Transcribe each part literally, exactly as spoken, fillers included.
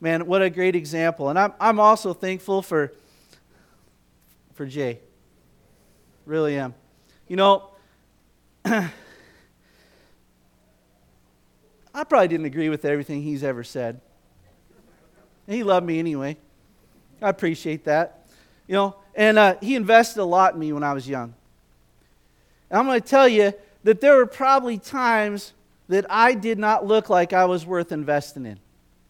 Man, what a great example. And I'm I'm also thankful for for Jay. Really am. You know, I probably didn't agree with everything he's ever said. And he loved me anyway. I appreciate that. You know, and uh, he invested a lot in me when I was young. And I'm going to tell you that there were probably times that I did not look like I was worth investing in.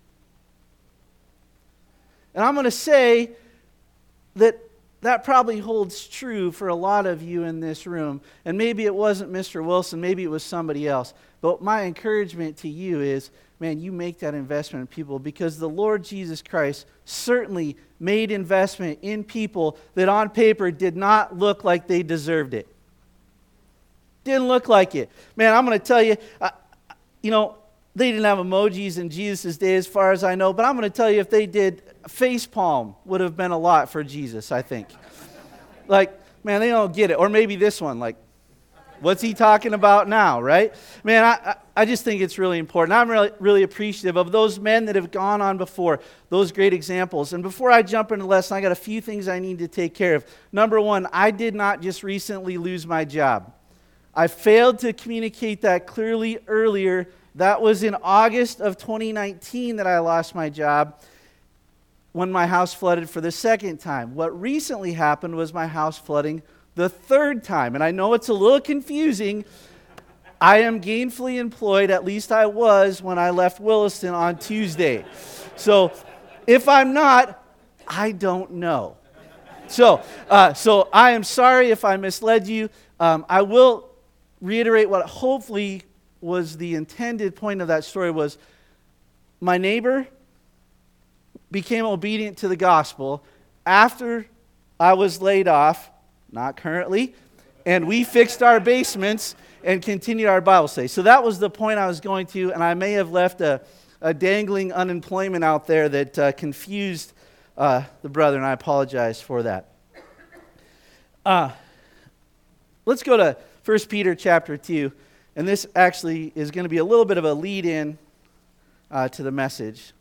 And I'm going to say that that probably holds true for a lot of you in this room. And maybe it wasn't Mister Wilson, maybe it was somebody else. But my encouragement to you is, man, you make that investment in people, because the Lord Jesus Christ certainly made investment in people that on paper did not look like they deserved it. Didn't look like it. Man, I'm going to tell you, uh, you know, they didn't have emojis in Jesus' day as far as I know, but I'm going to tell you, if they did, face palm would have been a lot for Jesus, I think. Like, man, they don't get it. Or maybe this one, like, what's he talking about now, right? Man, I, I just think it's really important. I'm really, really appreciative of those men that have gone on before, those great examples. And before I jump into the lesson, I got a few things I need to take care of. Number one, I did not just recently lose my job. I failed to communicate that clearly earlier. That was in August of twenty nineteen that I lost my job, when my house flooded for the second time. What recently happened was my house flooding the third time. And I know it's a little confusing. I am gainfully employed, at least I was when I left Williston on Tuesday. So if I'm not, I don't know. So, uh, so I am sorry if I misled you. Um, I will reiterate what hopefully was the intended point of that story was, my neighbor became obedient to the gospel after I was laid off, not currently, and we fixed our basements and continued our Bible study. So that was the point I was going to, and I may have left a, a dangling unemployment out there that uh, confused uh, the brother, and I apologize for that. Uh, let's go to First Peter chapter two, and this actually is going to be a little bit of a lead-in uh, to the message.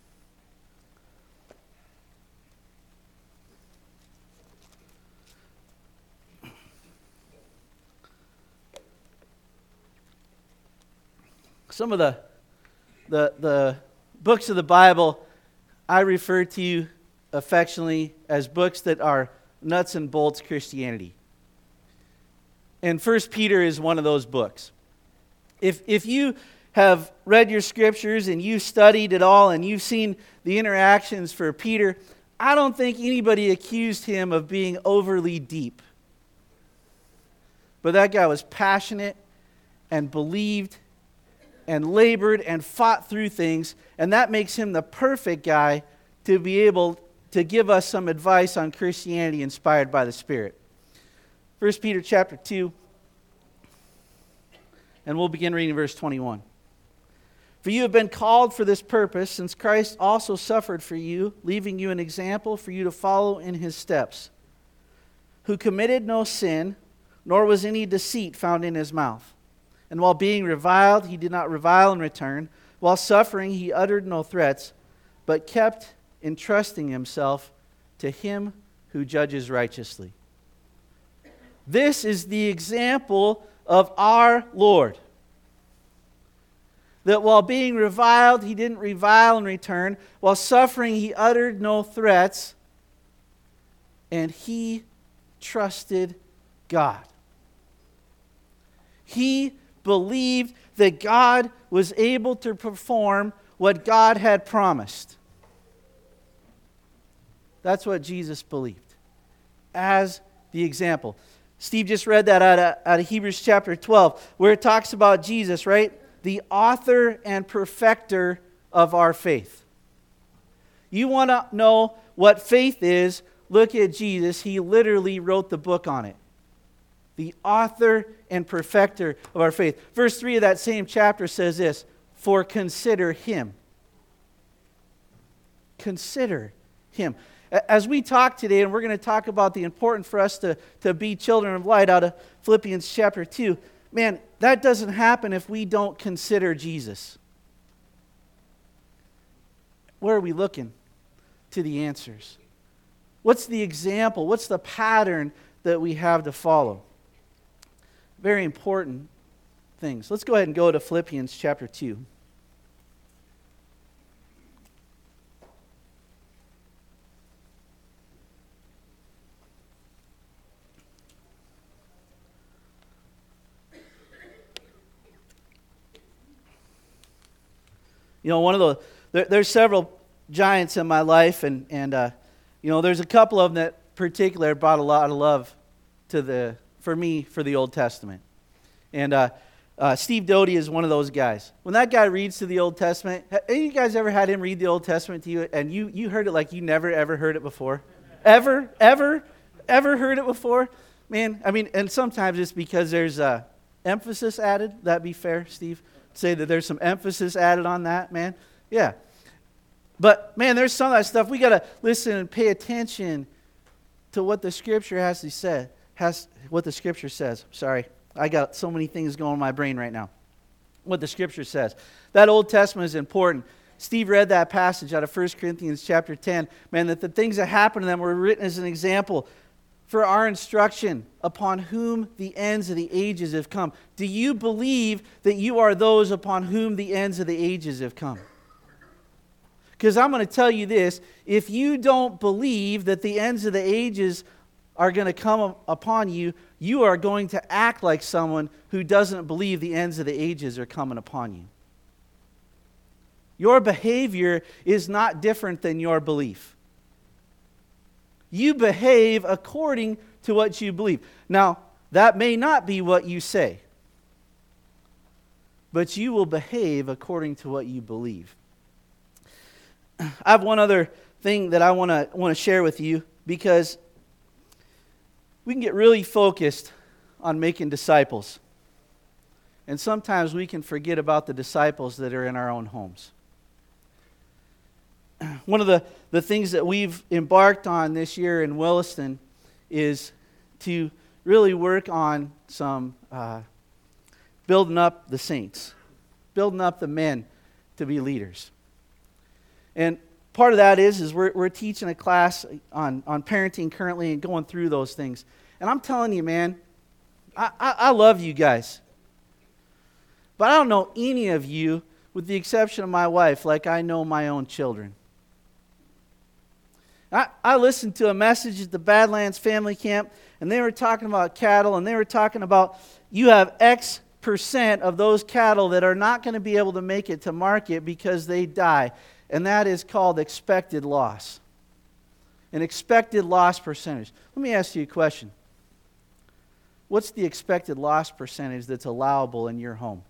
Some of the, the the books of the Bible I refer to affectionately as books that are nuts and bolts Christianity. And First Peter is one of those books. If if you have read your scriptures and you've studied it all and you've seen the interactions for Peter, I don't think anybody accused him of being overly deep. But that guy was passionate and believed and labored and fought through things, and that makes him the perfect guy to be able to give us some advice on Christianity inspired by the Spirit. First Peter chapter two, and we'll begin reading verse twenty-one. For you have been called for this purpose, since Christ also suffered for you, leaving you an example for you to follow in his steps, who committed no sin, nor was any deceit found in his mouth. And while being reviled, he did not revile in return. While suffering, he uttered no threats, but kept entrusting himself to him who judges righteously. This is the example of our Lord. That while being reviled, he didn't revile in return. While suffering, he uttered no threats. And he trusted God. He believed that God was able to perform what God had promised. That's what Jesus believed as the example. Steve just read that out of, out of Hebrews chapter twelve, where it talks about Jesus, right? The author and perfecter of our faith. You want to know what faith is? Look at Jesus. He literally wrote the book on it. The author and perfecter of our faith. Verse three of that same chapter says this, for consider him. Consider him. As we talk today, and we're going to talk about the importance for us to, to be children of light out of Philippians chapter two, man, that doesn't happen if we don't consider Jesus. where are we looking to the answers? What's the example? What's the pattern that we have to follow? Very important things. Let's go ahead and go to Philippians chapter two. You know, one of the, there, there's several giants in my life, and, and uh, you know, there's a couple of them that particular brought a lot of love to the, for me, for the Old Testament. And uh, uh, Steve Doty is one of those guys. When that guy reads to the Old Testament, have you guys ever had him read the Old Testament to you, and you, you heard it like you never, ever heard it before? Ever? Ever? Ever heard it before? Man, I mean, and sometimes it's because there's uh, emphasis added. That'd be fair, Steve? Say that there's some emphasis added on that, man. Yeah. But, man, there's some of that stuff. We got to listen and pay attention to what the Scripture has to say. Has, what the Scripture says. Sorry. I got so many things going in my brain right now. What the Scripture says. That Old Testament is important. Steve read that passage out of First Corinthians chapter ten. Man, that the things that happened to them were written as an example for our instruction, upon whom the ends of the ages have come. Do you believe that you are those upon whom the ends of the ages have come? Because I'm going to tell you this, if you don't believe that the ends of the ages are going to come upon you, you are going to act like someone who doesn't believe the ends of the ages are coming upon you. Your behavior is not different than your belief. You behave according to what you believe. Now, that may not be what you say, but you will behave according to what you believe. I have one other thing that I want to want to share with you, because we can get really focused on making disciples. And sometimes we can forget about the disciples that are in our own homes. One of the, the things that we've embarked on this year in Williston is to really work on some uh, building up the saints, building up the men to be leaders. And part of that is, is we're, we're teaching a class on, on parenting currently and going through those things. And I'm telling you, man, I, I, I love you guys. But I don't know any of you, with the exception of my wife, like I know my own children. I, I listened to a message at the Badlands Family Camp, and they were talking about cattle, and they were talking about you have X percent of those cattle that are not going to be able to make it to market because they die. And that is called expected loss. An expected loss percentage. Let me ask you a question. What's the expected loss percentage that's allowable in your home?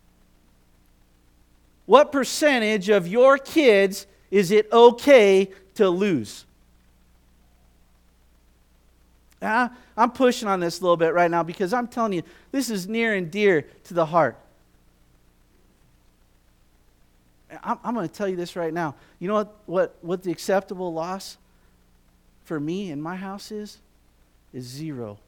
What percentage of your kids is it okay to lose? I, I'm pushing on this a little bit right now because I'm telling you, this is near and dear to the heart. I'm, I'm going to tell you this right now. You know what, what, what the acceptable loss for me in my house is? Is zero.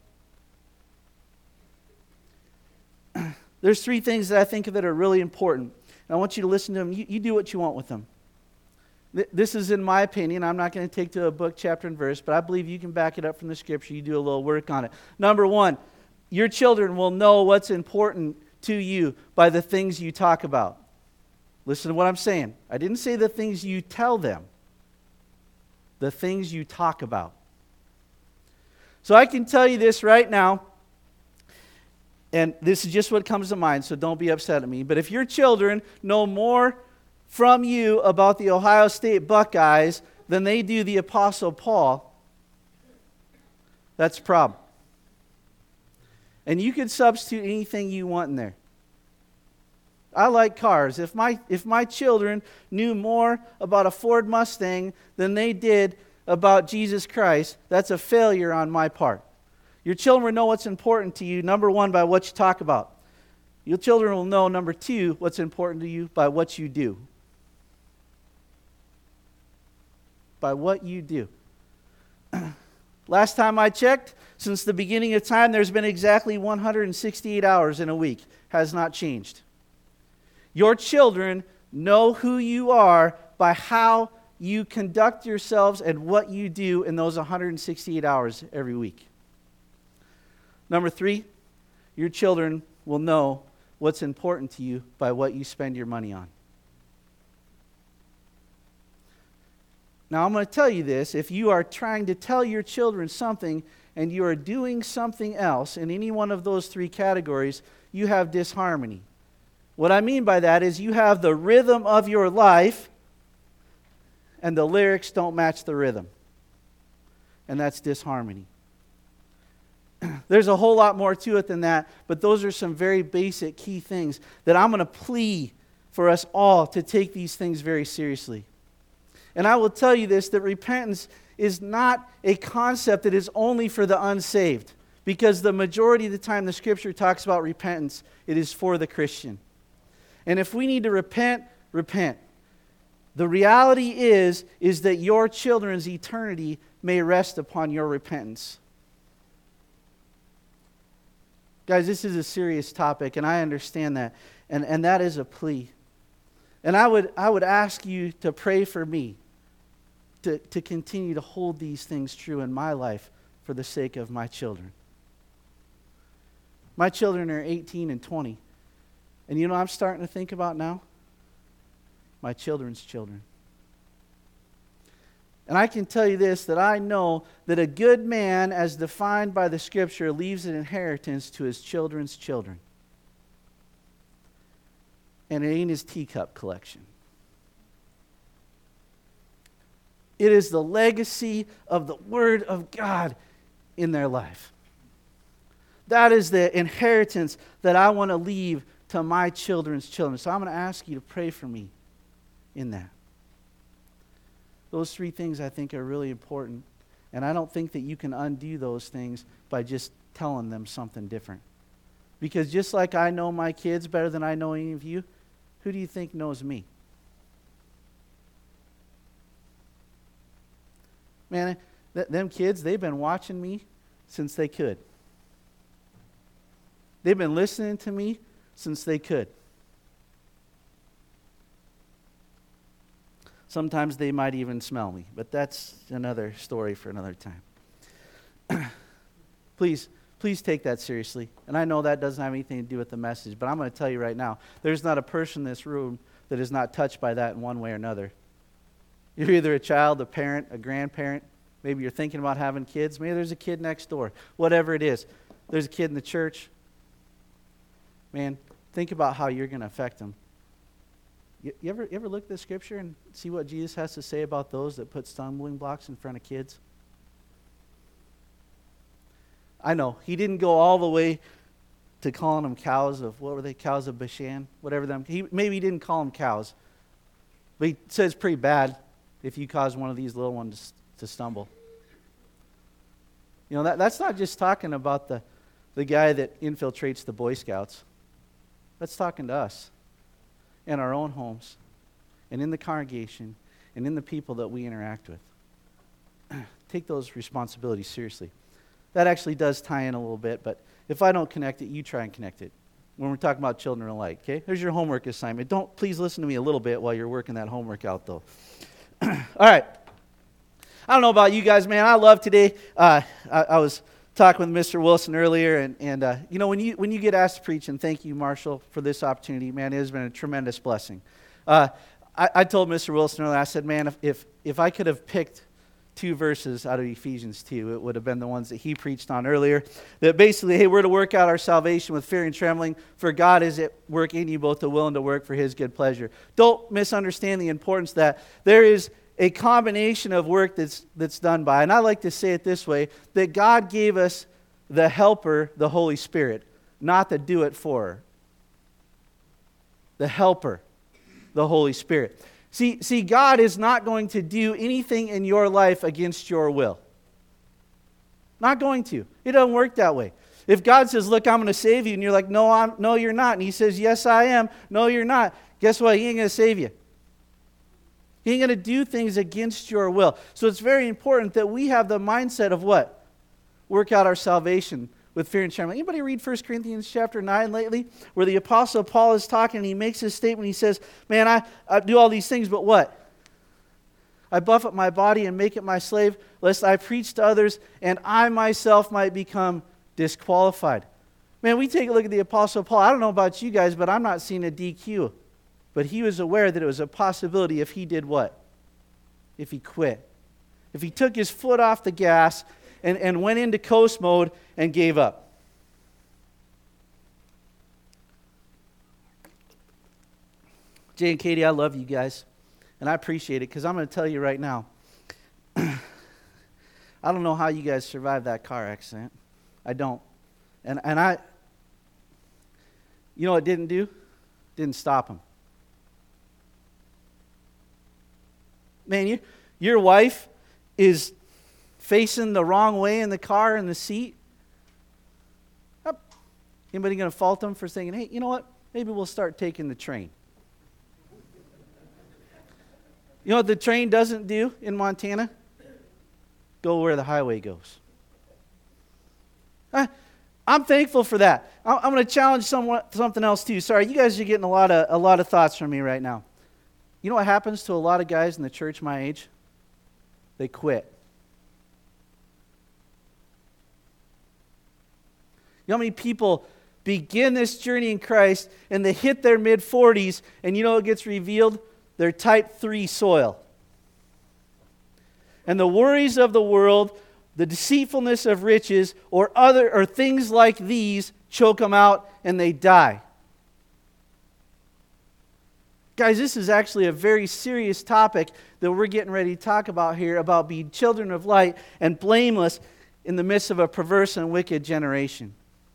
There's three things that I think that are really important. And I want you to listen to them. You, you do what you want with them. This is in my opinion. I'm not going to take to a book, chapter, and verse, but I believe you can back it up from the Scripture. You do a little work on it. Number one, your children will know what's important to you by the things you talk about. Listen to what I'm saying. I didn't say the things you tell them. The things you talk about. So I can tell you this right now, and this is just what comes to mind, so don't be upset at me. But if your children know more from you about the Ohio State Buckeyes than they do the Apostle Paul, that's a problem. And you can substitute anything you want in there. I like cars. If my if my children knew more about a Ford Mustang than they did about Jesus Christ, that's a failure on my part. Your children will know what's important to you, number one, by what you talk about. Your children will know, number two, what's important to you by what you do. By what you do. Last time I checked, since the beginning of time, there's been exactly one hundred sixty-eight hours in a week. Has not changed. Your children know who you are by how you conduct yourselves and what you do in those one hundred sixty-eight hours every week. Number three, your children will know what's important to you by what you spend your money on. Now, I'm going to tell you this. If you are trying to tell your children something and you are doing something else in any one of those three categories, you have disharmony. What I mean by that is you have the rhythm of your life and the lyrics don't match the rhythm. And that's disharmony. There's a whole lot more to it than that, but those are some very basic key things that I'm going to plea for us all to take these things very seriously. And I will tell you this, that repentance is not a concept that is only for the unsaved, because the majority of the time the Scripture talks about repentance, it is for the Christian. And if we need to repent, repent. The reality is, is that your children's eternity may rest upon your repentance. Guys, this is a serious topic, and I understand that. And, and that is a plea. And I would I would ask you to pray for me to, to continue to hold these things true in my life for the sake of my children. My children are eighteen and twenty. And you know what I'm starting to think about now? My children's children. And I can tell you this, that I know that a good man, as defined by the Scripture, leaves an inheritance to his children's children. And it ain't his teacup collection. It is the legacy of the Word of God in their life. That is the inheritance that I want to leave to my children's children. So I'm going to ask you to pray for me in that. Those three things I think are really important. And I don't think that you can undo those things by just telling them something different. Because just like I know my kids better than I know any of you, who do you think knows me? Man, th- them kids, they've been watching me since they could. They've been listening to me since they could. Sometimes they might even smell me, but that's another story for another time. Please, please take that seriously. And I know that doesn't have anything to do with the message, but I'm going to tell you right now, there's not a person in this room that is not touched by that in one way or another. You're either a child, a parent, a grandparent. Maybe you're thinking about having kids. Maybe there's a kid next door. Whatever it is. There's a kid in the church. Man, think about how you're going to affect them. You, you ever you ever look at the Scripture and see what Jesus has to say about those that put stumbling blocks in front of kids? I know, he didn't go all the way to calling them cows of, what were they, cows of Bashan? Whatever them, he, maybe he didn't call them cows. But he says pretty bad if you cause one of these little ones to stumble. You know, that that's not just talking about the, the guy that infiltrates the Boy Scouts. That's talking to us. In our own homes, and in the congregation, and in the people that we interact with. Take those responsibilities seriously. That actually does tie in a little bit, but if I don't connect it, you try and connect it. When we're talking about children alike, okay? There's your homework assignment. Don't, please listen to me a little bit while you're working that homework out, though. All right. I don't know about you guys, man. I love today. Uh, I, I was talking with Mister Wilson earlier, and, and uh, you know, when you when you get asked to preach, and thank you, Marshall, for this opportunity, man, it has been a tremendous blessing. Uh, I, I told Mister Wilson earlier, I said, man, if, if if I could have picked two verses out of Ephesians two, it would have been the ones that he preached on earlier, that basically, hey, we're to work out our salvation with fear and trembling, for God is at work in you both to will and to work for his good pleasure. Don't misunderstand the importance that there is a combination of work that's that's done by, and I like to say it this way, that God gave us the helper, the Holy Spirit, not the do-it-for. The helper, the Holy Spirit. See, see, God is not going to do anything in your life against your will. Not going to. It doesn't work that way. If God says, look, I'm going to save you, and you're like, no, I'm, no, you're not. And he says, yes, I am. No, you're not. Guess what? He ain't going to save you. He ain't going to do things against your will. So it's very important that we have the mindset of what? Work out our salvation with fear and trembling. Anybody read First Corinthians chapter nine lately? Where the Apostle Paul is talking and he makes his statement. He says, man, I, I do all these things, but what? I buffet my body and make it my slave, lest I preach to others, and I myself might become disqualified. Man, we take a look at the Apostle Paul. I don't know about you guys, but I'm not seeing a D Q. But he was aware that it was a possibility if he did what? If he quit. If he took his foot off the gas and, and went into coast mode and gave up. Jay and Katie, I love you guys. And I appreciate it because I'm going to tell you right now. I don't know how you guys survived that car accident. I don't. And and I, you know what it didn't do? Didn't stop him. Man, you, your wife is facing the wrong way in the car in the seat. Up. Anybody going to fault them for thinking, hey, you know what? Maybe we'll start taking the train. You know what the train doesn't do in Montana? Go where the highway goes. I'm thankful for that. I'm going to challenge someone, something else too. Sorry, you guys are getting a lot of a lot of thoughts from me right now. You know what happens to a lot of guys in the church my age? They quit. You know how many people begin this journey in Christ and they hit their mid forties and you know what gets revealed? They're type three soil. And the worries of the world, the deceitfulness of riches, or other or things like these choke them out and they die. Guys, this is actually a very serious topic that we're getting ready to talk about here, about being children of light and blameless in the midst of a perverse and wicked generation.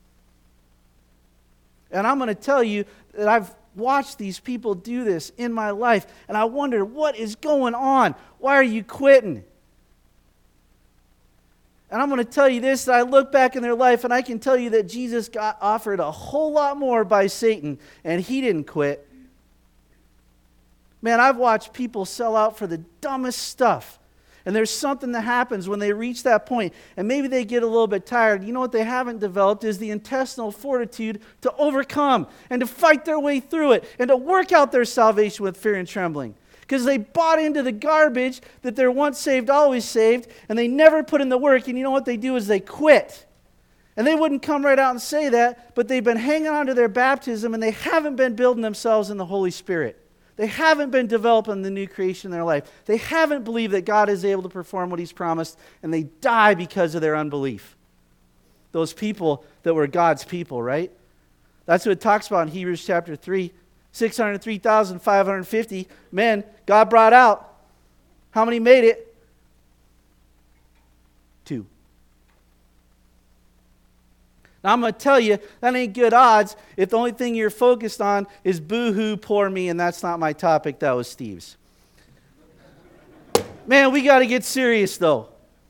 And I'm going to tell you that I've watched these people do this in my life, and I wonder, what is going on? Why are you quitting? And I'm going to tell you this, that I look back in their life, and I can tell you that Jesus got offered a whole lot more by Satan, and he didn't quit. Man, I've watched people sell out for the dumbest stuff. And there's something that happens when they reach that point, and maybe they get a little bit tired. You know what they haven't developed is the intestinal fortitude to overcome and to fight their way through it and to work out their salvation with fear and trembling. Because they bought into the garbage that they're once saved, always saved, and they never put in the work. And you know what they do is they quit. And they wouldn't come right out and say that, but they've been hanging on to their baptism and they haven't been building themselves in the Holy Spirit. They haven't been developing the new creation in their life. They haven't believed that God is able to perform what He's promised, and they die because of their unbelief. Those people that were God's people, right? That's what it talks about in Hebrews chapter three. six hundred three thousand five hundred fifty men God brought out. How many made it? Two. Now I'm going to tell you, that ain't good odds if the only thing you're focused on is boo-hoo, poor me, and that's not my topic, that was Steve's. Man, we got to get serious though.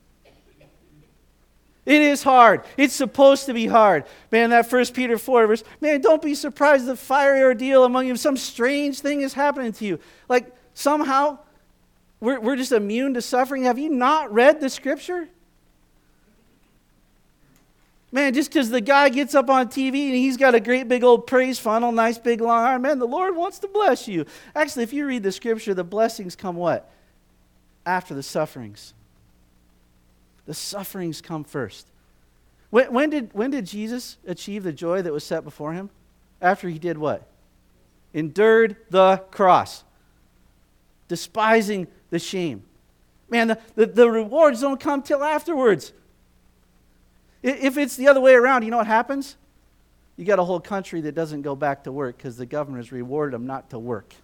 It is hard. It's supposed to be hard. Man, that First Peter four verse, man, don't be surprised if the fiery ordeal among you, some strange thing is happening to you. Like somehow we're, we're just immune to suffering. Have you not read the scripture? Man, just because the guy gets up on T V and he's got a great big old praise funnel, nice big long arm, man, the Lord wants to bless you. Actually, if you read the scripture, the blessings come what? After the sufferings. The sufferings come first. When, when did when did Jesus achieve the joy that was set before him? After he did what? Endured the cross. Despising the shame. Man, the, the, the rewards don't come till afterwards. If it's the other way around, you know what happens? You got a whole country that doesn't go back to work because the government has rewarded them not to work.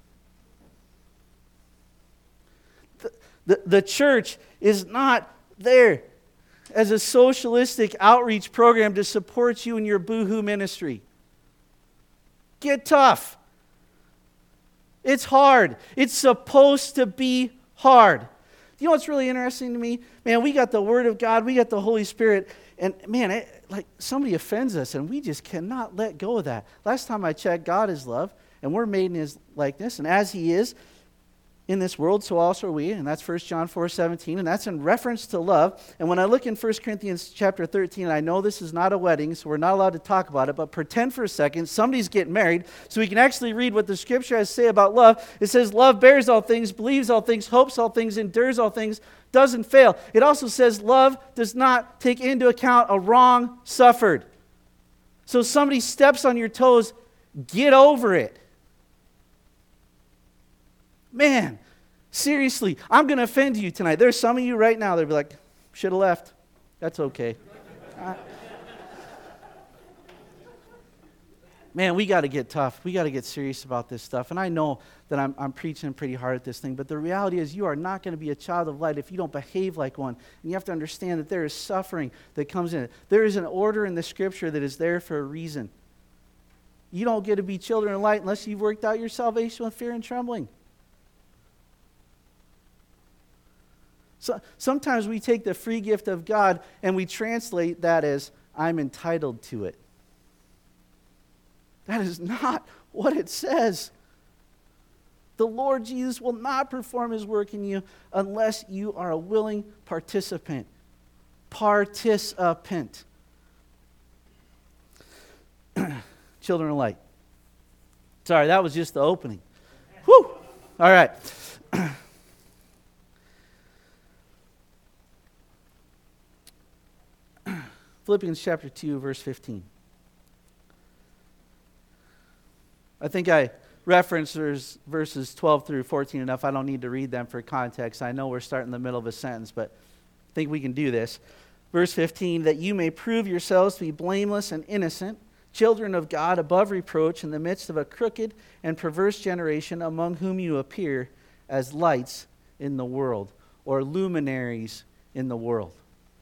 The, the, the church is not there as a socialistic outreach program to support you in your boohoo ministry. Get tough. It's hard. It's supposed to be hard. You know what's really interesting to me? Man, we got the Word of God, we got the Holy Spirit, and man, it, like somebody offends us, and we just cannot let go of that. Last time I checked, God is love, and we're made in His likeness, and as He is, in this world, so also are we, and that's First John four seventeen, and that's in reference to love. And when I look in First Corinthians chapter thirteen, I know this is not a wedding, so we're not allowed to talk about it, but pretend for a second somebody's getting married, so we can actually read what the Scripture has to say about love. It says, love bears all things, believes all things, hopes all things, endures all things, doesn't fail. It also says love does not take into account a wrong suffered. So somebody steps on your toes, get over it. Man, seriously, I'm going to offend you tonight. There's some of you right now that will be like, should have left. That's okay. I... Man, we got to get tough. We got to get serious about this stuff. And I know that I'm, I'm preaching pretty hard at this thing, but the reality is you are not going to be a child of light if you don't behave like one. And you have to understand that there is suffering that comes in it. There is an order in the Scripture that is there for a reason. You don't get to be children of light unless you've worked out your salvation with fear and trembling. So, sometimes we take the free gift of God and we translate that as, I'm entitled to it. That is not what it says. The Lord Jesus will not perform His work in you unless you are a willing participant. Participant. Children of light. Sorry, that was just the opening. Whew! All right. Philippians chapter two, verse fifteen. I think I referenced verses twelve through fourteen enough. I don't need to read them for context. I know we're starting in the middle of a sentence, but I think we can do this. Verse fifteen, that you may prove yourselves to be blameless and innocent, children of God above reproach in the midst of a crooked and perverse generation among whom you appear as lights in the world, or luminaries in the world.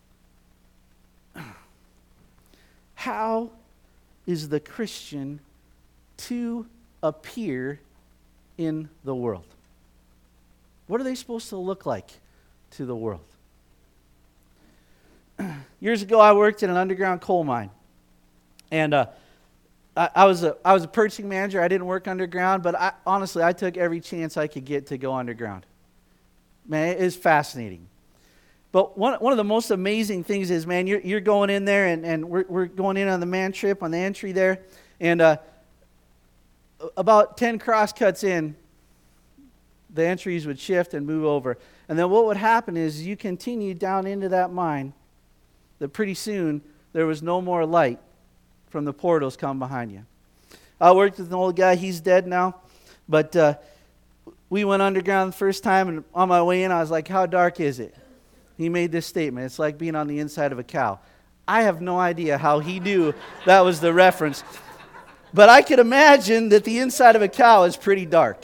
How is the Christian to appear in the world? What are they supposed to look like to the world? Years ago, I worked in an underground coal mine. And uh, I, I, was a, I was a purchasing manager. I didn't work underground, but I, honestly, I took every chance I could get to go underground. Man, it is fascinating. But one one of the most amazing things is, man, you're you're going in there, and, and we're we're going in on the man trip on the entry there, and uh, about ten crosscuts in, the entries would shift and move over. And then what would happen is you continue down into that mine, that pretty soon there was no more light from the portals come behind you. I worked with an old guy, he's dead now, but uh, we went underground the first time, and on my way in I was like, how dark is it? He made this statement, it's like being on the inside of a cow. I have no idea how he knew that was the reference. But I could imagine that the inside of a cow is pretty dark.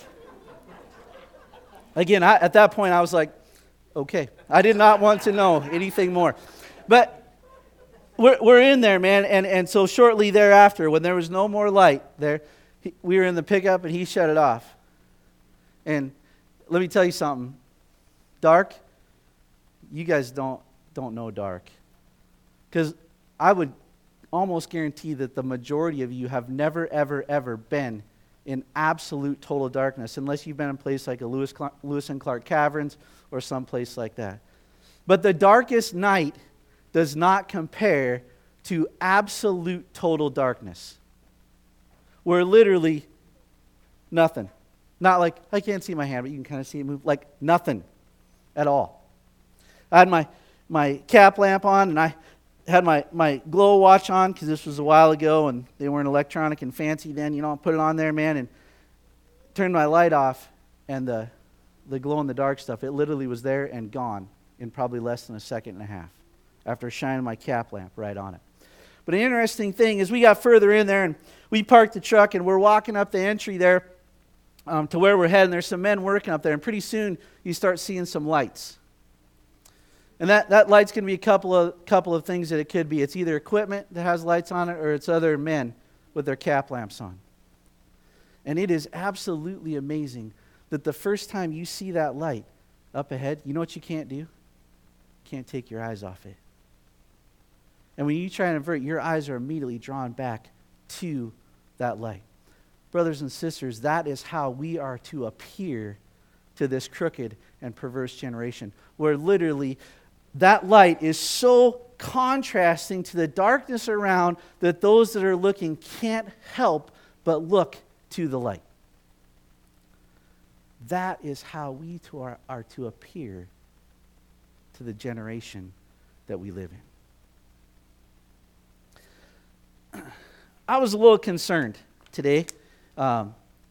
Again, I, at that point I was like, okay. I did not want to know anything more. But we're, we're in there, man. And, and so shortly thereafter, when there was no more light there, he, we were in the pickup and he shut it off. And let me tell you something. Dark, you guys don't don't know dark. Because I would almost guarantee that the majority of you have never, ever, ever been in absolute total darkness, unless you've been in a place like a Lewis, Lewis and Clark Caverns or some place like that. But the darkest night does not compare to absolute total darkness, where literally nothing. Not like, I can't see my hand, but you can kind of see it move. Like nothing at all. I had my, my cap lamp on, and I had my, my glow watch on, because this was a while ago, and they weren't electronic and fancy then. You know, I put it on there, man, and turned my light off, and the, the glow-in-the-dark stuff, it literally was there and gone in probably less than a second and a half after shining my cap lamp right on it. But an interesting thing is we got further in there, and we parked the truck, and we're walking up the entry there um, to where we're heading. There's some men working up there, and pretty soon you start seeing some lights. And that, that light's going to be a couple of couple of things that it could be. It's either equipment that has lights on it, or it's other men with their cap lamps on. And it is absolutely amazing that the first time you see that light up ahead, you know what you can't do? You can't take your eyes off it. And when you try and avert, your eyes are immediately drawn back to that light. Brothers and sisters, that is how we are to appear to this crooked and perverse generation, where literally that light is so contrasting to the darkness around that those that are looking can't help but look to the light. That is how we to are, are to appear to the generation that we live in. I was a little concerned today. Um,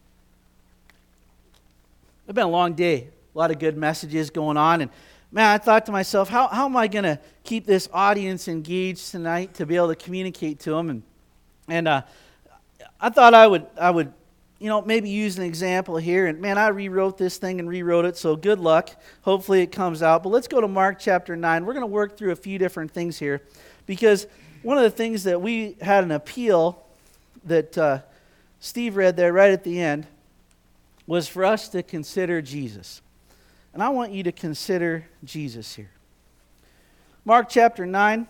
it's been a long day, a lot of good messages going on, and man, I thought to myself, how, how am I going to keep this audience engaged tonight to be able to communicate to them? And and uh, I thought I would I would you know maybe use an example here. And man, I rewrote this thing and rewrote it, so good luck. Hopefully it comes out. But let's go to Mark chapter nine. We're going to work through a few different things here, because one of the things that we had an appeal that uh, Steve read there right at the end was for us to consider Jesus. And I want you to consider Jesus here. Mark chapter nine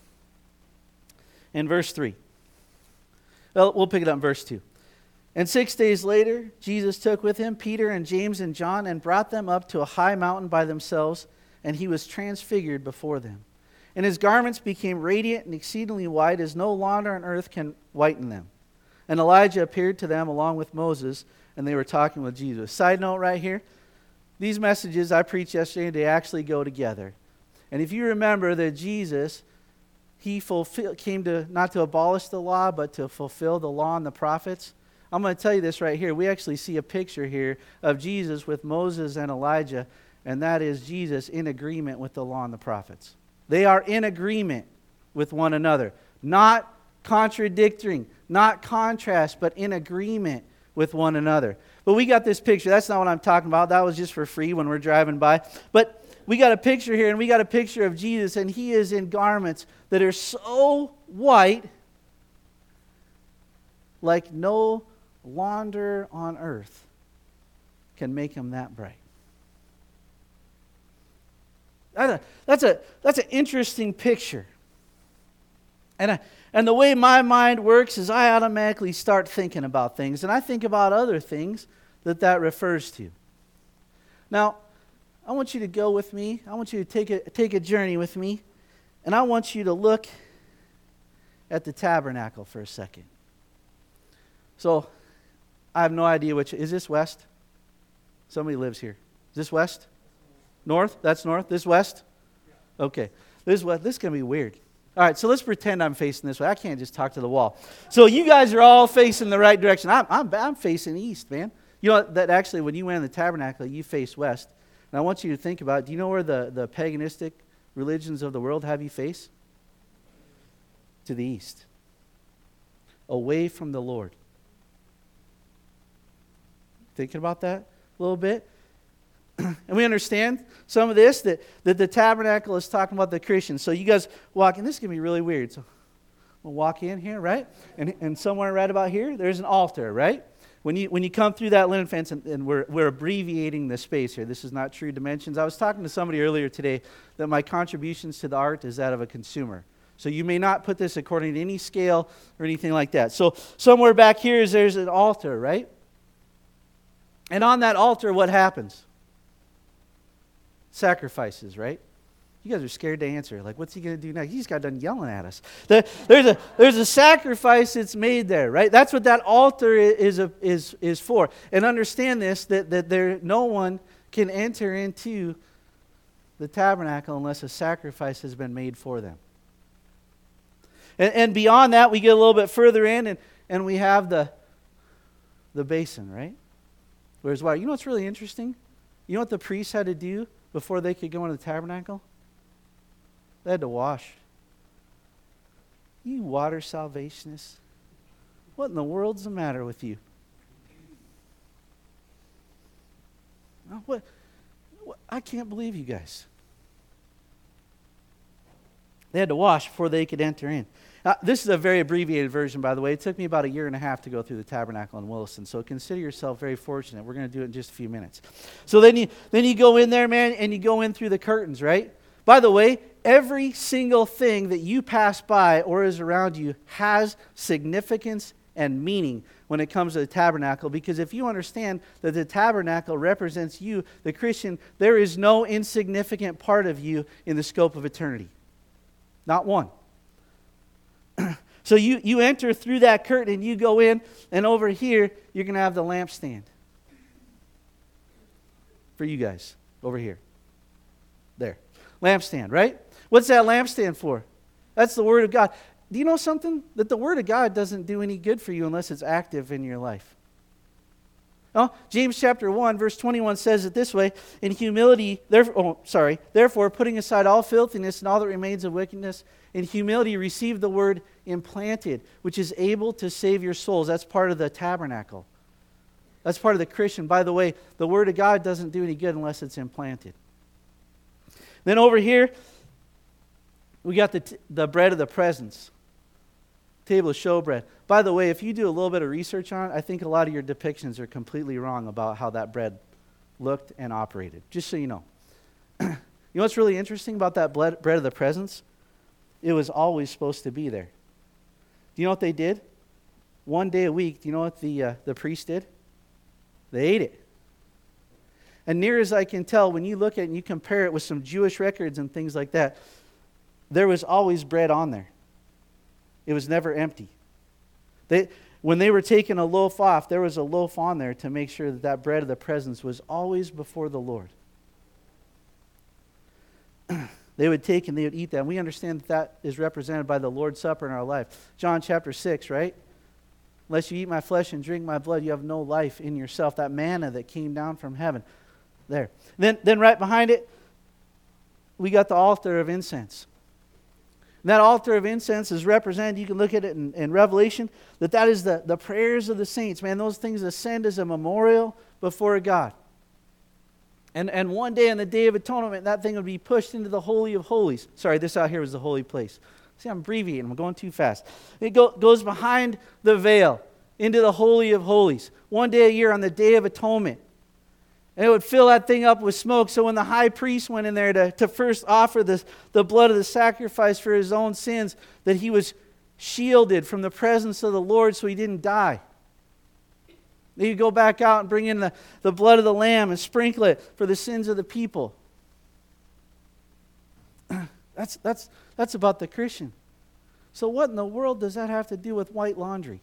and verse three. Well, we'll pick it up in verse two. And six days later, Jesus took with him Peter and James and John and brought them up to a high mountain by themselves, and he was transfigured before them. And his garments became radiant and exceedingly white, as no launder on earth can whiten them. And Elijah appeared to them along with Moses, and they were talking with Jesus. Side note right here, these messages I preached yesterday, they actually go together. And if you remember that Jesus, he fulfill, came to not to abolish the law, but to fulfill the law and the prophets. I'm going to tell you this right here. We actually see a picture here of Jesus with Moses and Elijah, and that is Jesus in agreement with the law and the prophets. They are in agreement with one another, not contradicting, not contrast, but in agreement with one another. But we got this picture. That's not what I'm talking about. That was just for free when we're driving by. But we got a picture here, and we got a picture of Jesus, and he is in garments that are so white, like no launder on earth can make him that bright. That's a, that's a, that's an interesting picture. And I, And the way my mind works is I automatically start thinking about things. And I think about other things that that refers to. Now, I want you to go with me. I want you to take a, take a journey with me. And I want you to look at the tabernacle for a second. So, I have no idea which. Is this west? Somebody lives here. Is this west? North? That's north? This west? Okay. This is west. This is going to be weird. All right, so let's pretend I'm facing this way. I can't just talk to the wall. So you guys are all facing the right direction. I'm, I'm, I'm facing east, man. You know that actually when you went in the tabernacle, you face west. And I want you to think about it. Do you know where the, the paganistic religions of the world have you face? To the east. Away from the Lord. Thinking about that a little bit? And we understand some of this, that, that the tabernacle is talking about the Christians. So you guys walk in, this is going to be really weird. So we'll walk in here, right? And, and somewhere right about here, there's an altar, right? When you when you come through that linen fence, and, and we're, we're abbreviating the space here. This is not true dimensions. I was talking to somebody earlier today that my contributions to the art is that of a consumer. So you may not put this according to any scale or anything like that. So somewhere back here is there's an altar, right? And on that altar, what happens? Sacrifices, right? You guys are scared to answer. Like, what's he going to do next? He just got done yelling at us. The, there's a there's a sacrifice that's made there, right? That's what that altar is is, is, is for. And understand this, that, that there no one can enter into the tabernacle unless a sacrifice has been made for them. And, and beyond that, we get a little bit further in, and, and we have the, the basin, right? Where's water. You know what's really interesting? You know what the priests had to do before they could go into the tabernacle? They had to wash. You water salvationists. What in the world's the matter with you? What, what? I can't believe you guys. They had to wash before they could enter in. Now, this is a very abbreviated version, by the way. It took me about a year and a half to go through the tabernacle in Williston, so consider yourself very fortunate. We're going to do it in just a few minutes. So then you then you go in there, man, and you go in through the curtains, right? By the way, every single thing that you pass by or is around you has significance and meaning when it comes to the tabernacle, because if you understand that the tabernacle represents you, the Christian, there is no insignificant part of you in the scope of eternity. Not one. So you, you enter through that curtain and you go in, and over here you're going to have the lampstand. For you guys, over here. There. Lampstand, right? What's that lampstand for? That's the Word of God. Do you know something? That the Word of God doesn't do any good for you unless it's active in your life. No? James chapter one, verse twenty-one says it this way, in humility, therefore, oh, sorry, therefore, putting aside all filthiness and all that remains of wickedness, in humility receive the word implanted, which is able to save your souls. That's part of the tabernacle. That's part of the Christian. By the way, the Word of God doesn't do any good unless it's implanted. Then over here, we got the, t- the bread of the presence. Table of showbread. By the way, if you do a little bit of research on it, I think a lot of your depictions are completely wrong about how that bread looked and operated. Just so you know. You know what's really interesting about that bread, bread of the presence? It was always supposed to be there. Do you know what they did? One day a week, do you know what the uh, the priest did? They ate it. And near as I can tell, when you look at it and you compare it with some Jewish records and things like that, there was always bread on there. It was never empty. They, when they were taking a loaf off, there was a loaf on there to make sure that that bread of the presence was always before the Lord. They would take and they would eat that. And we understand that that is represented by the Lord's Supper in our life. John chapter six, right? Unless you eat my flesh and drink my blood, you have no life in yourself. That manna that came down from heaven. There. Then, then right behind it, we got the altar of incense. And that altar of incense is represented, you can look at it in, in Revelation, that that is the, the prayers of the saints. Man, those things ascend as a memorial before God. And, and one day on the Day of Atonement, that thing would be pushed into the Holy of Holies. Sorry, this out here was the holy place. See, I'm abbreviating. I'm going too fast. It go, goes behind the veil into the Holy of Holies. One day a year on the Day of Atonement. And it would fill that thing up with smoke. So when the high priest went in there to, to first offer the, the blood of the sacrifice for his own sins, that he was shielded from the presence of the Lord so he didn't die. Then you go back out and bring in the, the blood of the lamb and sprinkle it for the sins of the people. That's, that's, that's about the Christian. So what in the world does that have to do with white laundry?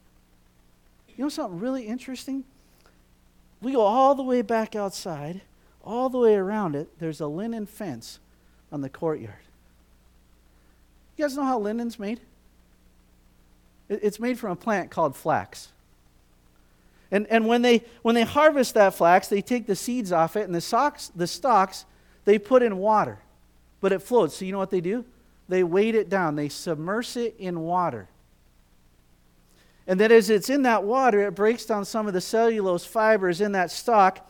You know something really interesting? We go all the way back outside, all the way around it, there's a linen fence on the courtyard. You guys know how linen's made? It's made from a plant called flax. And and when they when they harvest that flax, they take the seeds off it, and the stalks, the stalks, they put in water. But it floats. So you know what they do? They weight it down. They submerge it in water. And then as it's in that water, it breaks down some of the cellulose fibers in that stalk.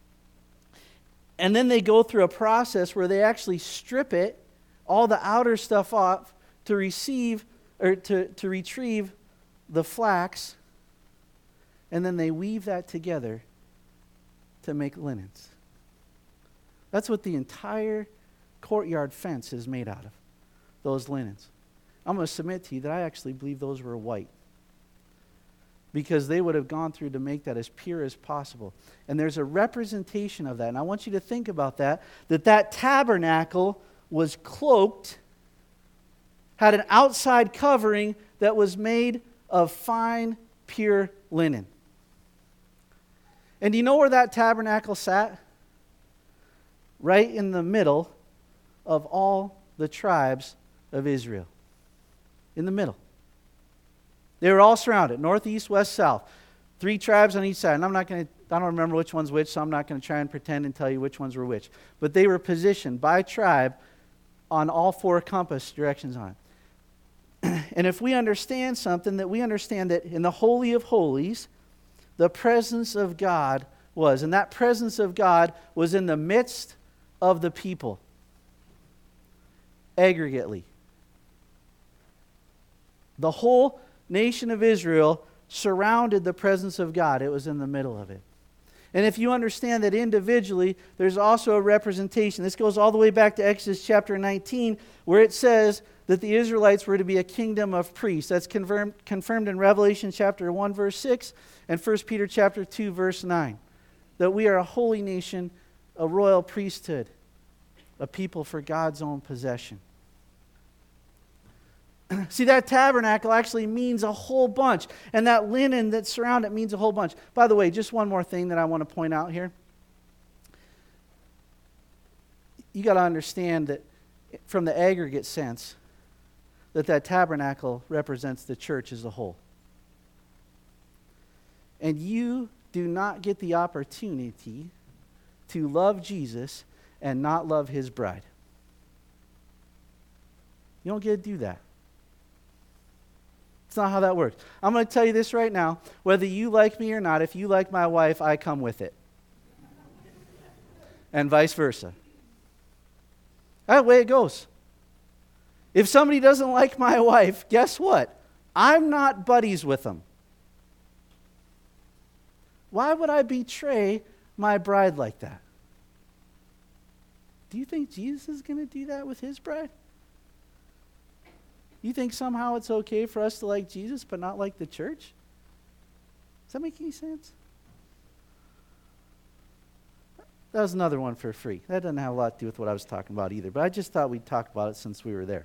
And then they go through a process where they actually strip it, all the outer stuff off, to receive or to, to retrieve the flax. And then they weave that together to make linens. That's what the entire courtyard fence is made out of, those linens. I'm going to submit to you that I actually believe those were white, because they would have gone through to make that as pure as possible. And there's a representation of that. And I want you to think about that, that that tabernacle was cloaked, had an outside covering that was made of fine, pure linen. And do you know where that tabernacle sat? Right in the middle of all the tribes of Israel. In the middle. They were all surrounded, north, east, west, south. Three tribes on each side. And I'm not going to, I don't remember which one's which, so I'm not going to try and pretend and tell you which ones were which. But they were positioned by tribe on all four compass directions on it. And if we understand something, that we understand that in the Holy of Holies, the presence of God was. And that presence of God was in the midst of the people. Aggregately. The whole nation of Israel surrounded the presence of God. It was in the middle of it. And if you understand that individually, there's also a representation. This goes all the way back to Exodus chapter nineteen, where it says that the Israelites were to be a kingdom of priests. That's confirmed, confirmed in Revelation chapter one, verse six, and First Peter chapter two, verse nine. That we are a holy nation, a royal priesthood, a people for God's own possession. See, that tabernacle actually means a whole bunch. And that linen that surrounds it means a whole bunch. By the way, just one more thing that I want to point out here. You got to understand that from the aggregate sense, that that tabernacle represents the church as a whole. And you do not get the opportunity to love Jesus and not love his bride. You don't get to do that. It's not how that works. I'm going to tell you this right now. Whether you like me or not, if you like my wife, I come with it. And vice versa. That's the way it goes. If somebody doesn't like my wife, guess what? I'm not buddies with them. Why would I betray my bride like that? Do you think Jesus is going to do that with his bride? You think somehow it's okay for us to like Jesus but not like the church? Does that make any sense? That was another one for free. That doesn't have a lot to do with what I was talking about either, but I just thought we'd talk about it since we were there.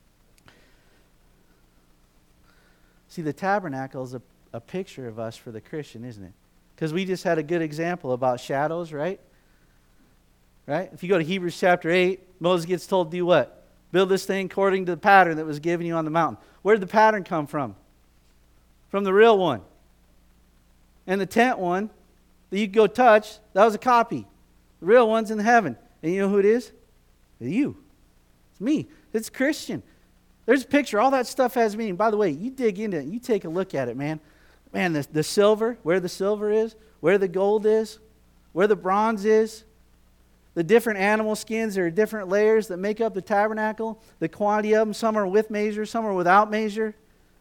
See, the tabernacle is a, a picture of us for the Christian, isn't it? Because we just had a good example about shadows, right? Right? If you go to Hebrews chapter eight, Moses gets told to do what? Build this thing according to the pattern that was given you on the mountain. Where did the pattern come from? From the real one. And the tent one that you could go touch, that was a copy. The real one's in heaven. And you know who it is? It's you. It's me. It's Christian. There's a picture. All that stuff has meaning. By the way, you dig into it. You take a look at it, man. Man, the, the silver, where the silver is, where the gold is, where the bronze is, the different animal skins, there are different layers that make up the tabernacle, the quantity of them. Some are with measure, some are without measure.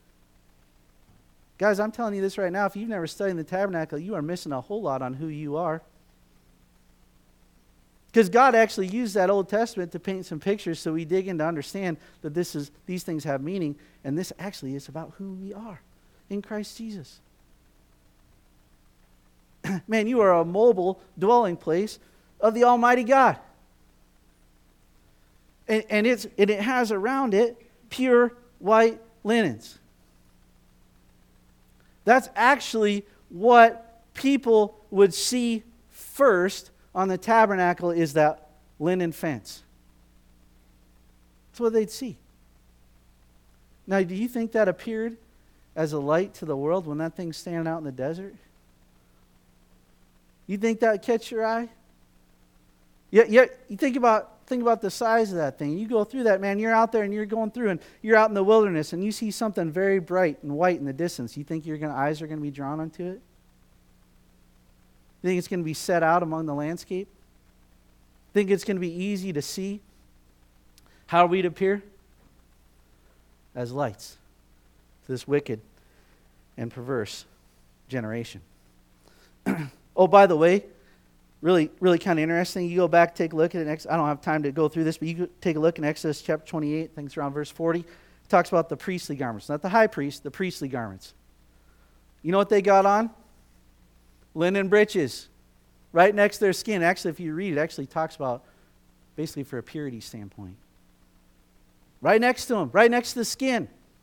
Guys, I'm telling you this right now. If you've never studied the tabernacle, you are missing a whole lot on who you are. Because God actually used that Old Testament to paint some pictures so we dig in to understand that this is these things have meaning, and this actually is about who we are in Christ Jesus. Man, you are a mobile dwelling place of the Almighty God. And, and, it's, and it has around it pure white linens. That's actually what people would see first on the tabernacle, is that linen fence. That's what they'd see. Now, do you think that appeared as a light to the world when that thing's standing out in the desert? You think that would catch your eye? Yeah, yeah. You think about think about the size of that thing. You go through that, man. You're out there and you're going through, and you're out in the wilderness, and you see something very bright and white in the distance. You think your eyes are going to be drawn onto it? You think it's going to be set out among the landscape? Think it's going to be easy to see how we'd appear? As lights to this wicked and perverse generation. Oh, by the way, really, really kind of interesting. You go back, take a look at it. I don't have time to go through this, but you could take a look in Exodus chapter twenty-eight, I think it's around verse forty. It talks about the priestly garments. Not the high priest, the priestly garments. You know what they got on? Linen breeches. Right next to their skin. Actually, if you read it, it actually talks about basically for a purity standpoint. Right next to them. Right next to the skin.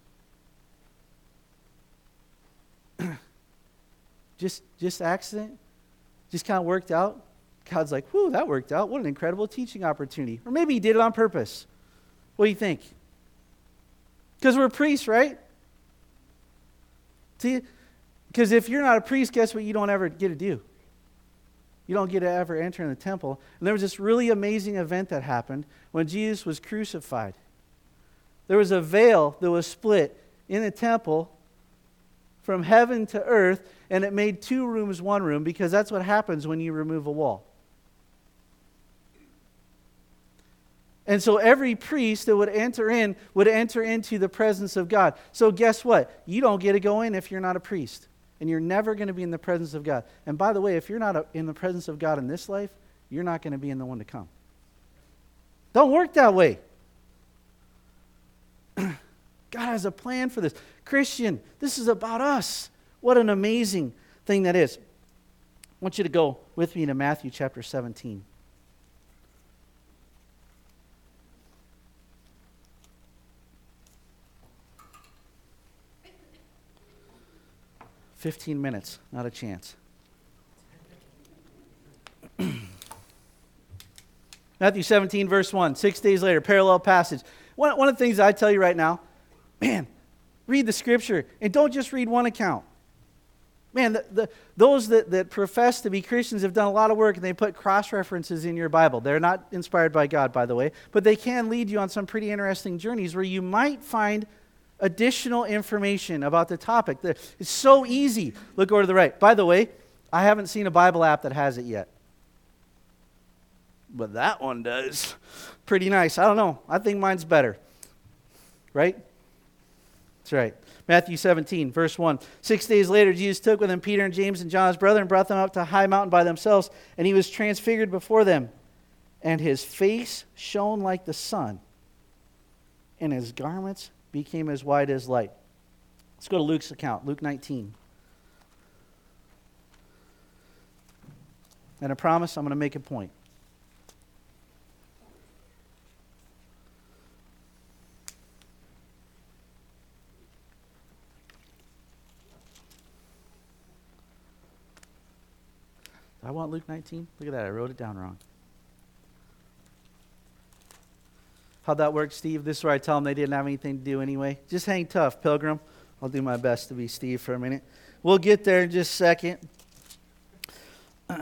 just, just accident. Just kind of worked out. God's like, whew, that worked out. What an incredible teaching opportunity. Or maybe he did it on purpose. What do you think? Because we're priests, right? See, because if you're not a priest, guess what you don't ever get to do? You don't get to ever enter in the temple. And there was this really amazing event that happened when Jesus was crucified. There was a veil that was split in the temple from heaven to earth, and it made two rooms one room, because that's what happens when you remove a wall. And so every priest that would enter in would enter into the presence of God. So guess what? You don't get to go in if you're not a priest. And you're never going to be in the presence of God. And by the way, if you're not a, in the presence of God in this life, you're not going to be in the one to come. Don't work that way. God has a plan for this. Christian, this is about us. What an amazing thing that is. I want you to go with me to Matthew chapter seventeen. Fifteen minutes, not a chance. Matthew seventeen, verse one, six days later, parallel passage. One, one of the things I tell you right now, man, read the scripture and don't just read one account. Man, the, the, those that, that profess to be Christians have done a lot of work, and they put cross-references in your Bible. They're not inspired by God, by the way, but they can lead you on some pretty interesting journeys where you might find additional information about the topic. It's so easy. Look over to the right. By the way, I haven't seen a Bible app that has it yet. But that one does. Pretty nice. I don't know. I think mine's better. Right? That's right. Matthew seventeen, verse one. Six days later, Jesus took with him Peter and James and John, his brother, and brought them up to a high mountain by themselves, and he was transfigured before them. And his face shone like the sun, and his garments became as white as light. Let's go to Luke's account, Luke nineteen. And I promise I'm going to make a point. I want Luke nineteen. Look at that. I wrote it down wrong. How'd that work, Steve? This is where I tell them they didn't have anything to do anyway. Just hang tough, Pilgrim. I'll do my best to be Steve for a minute. We'll get there in just a second. All